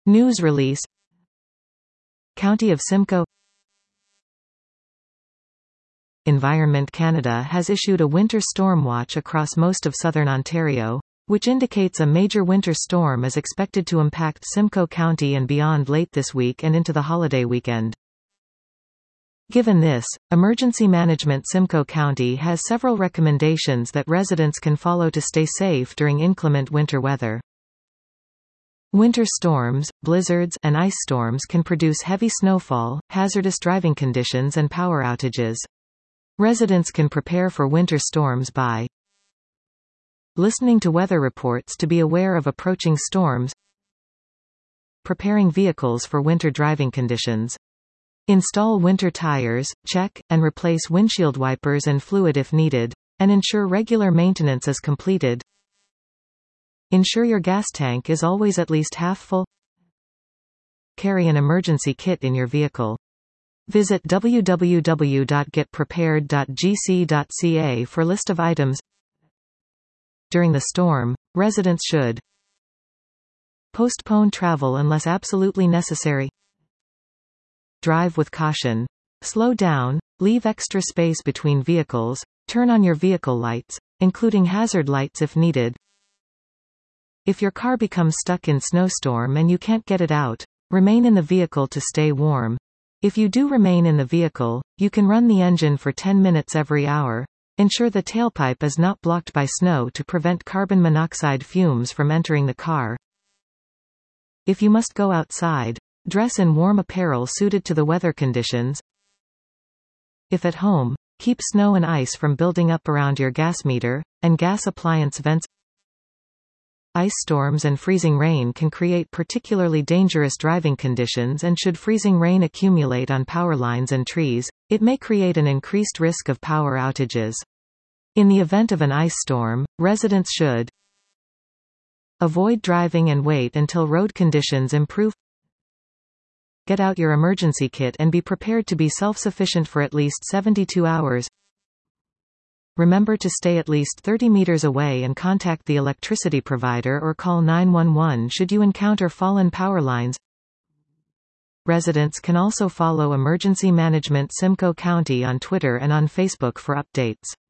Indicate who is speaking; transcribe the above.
Speaker 1: News release. County of Simcoe. Environment Canada has issued a winter storm watch across most of southern Ontario, which indicates a major winter storm is expected to impact Simcoe County and beyond late this week and into the holiday weekend. Given this, Emergency Management Simcoe County has several recommendations that residents can follow to stay safe during inclement winter weather. Winter storms, blizzards, and ice storms can produce heavy snowfall, hazardous driving conditions and power outages. Residents can prepare for winter storms by listening to weather reports to be aware of approaching storms, preparing vehicles for winter driving conditions, install winter tires, check, and replace windshield wipers and fluid if needed, and ensure regular maintenance is completed, ensure your gas tank is always at least half full, carry an emergency kit in your vehicle. Visit www.getprepared.gc.ca for list of items. During the storm, residents should postpone travel unless absolutely necessary, drive with caution, slow down, leave extra space between vehicles, turn on your vehicle lights, including hazard lights if needed. If your car becomes stuck in snowstorm and you can't get it out, remain in the vehicle to stay warm. If you do remain in the vehicle, you can run the engine for 10 minutes every hour. Ensure the tailpipe is not blocked by snow to prevent carbon monoxide fumes from entering the car. If you must go outside, dress in warm apparel suited to the weather conditions. If at home, keep snow and ice from building up around your gas meter and gas appliance vents. Ice storms and freezing rain can create particularly dangerous driving conditions, and should freezing rain accumulate on power lines and trees, it may create an increased risk of power outages. In the event of an ice storm, residents should avoid driving and wait until road conditions improve. Get out your emergency kit and be prepared to be self-sufficient for at least 72 hours. Remember to stay at least 30 meters away and contact the electricity provider or call 911 should you encounter fallen power lines. Residents can also follow Emergency Management Simcoe County on Twitter and on Facebook for updates.